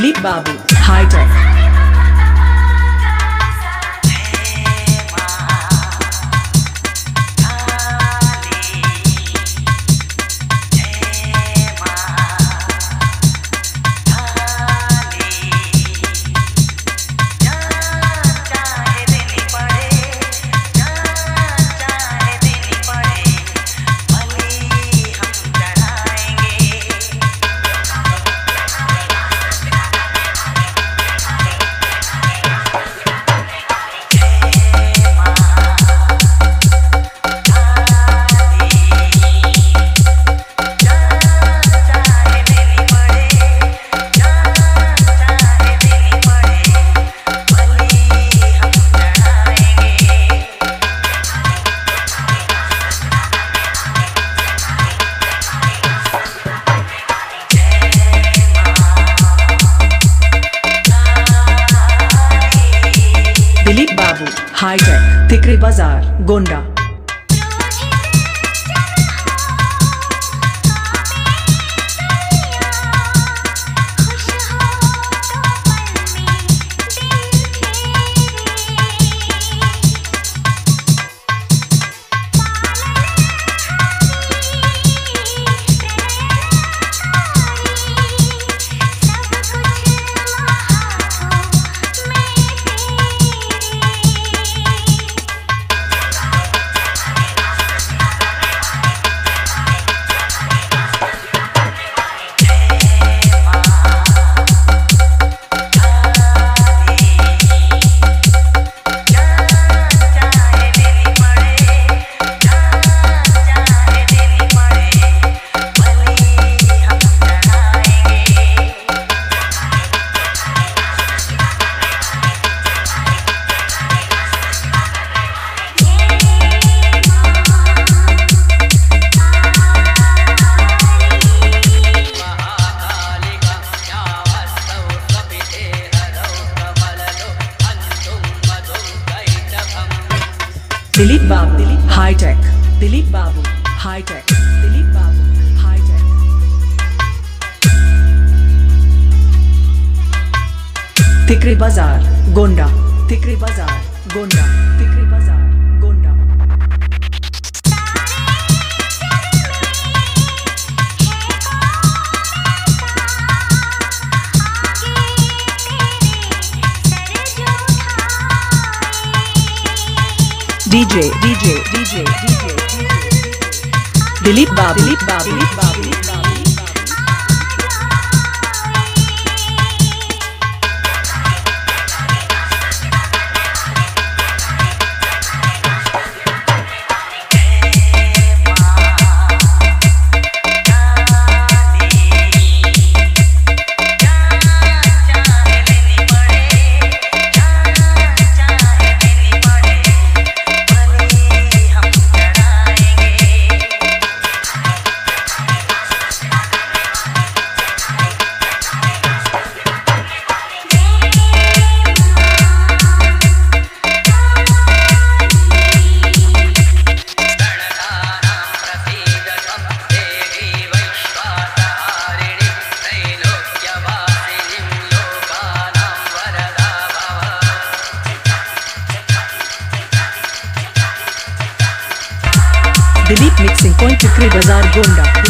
दिलीप बाबू हाईटेक। दिलीप बाबू हाईटेक, तिकरी बाजार, गोंडा। दिलीप बाबू हाईटेक, दिलीप बाबू हाईटेक, दिलीप बाबू हाईटेक। तिकरी बाजार, गोंडा, तिकरी बाजार, गोंडा, तिकरी बाजार, Gonda. DJ DJ DJ DJ Dilip Babu, Dilip Babu, Dilip Babu. Dilip mixing point, तिकरी बाजार, गोंडा।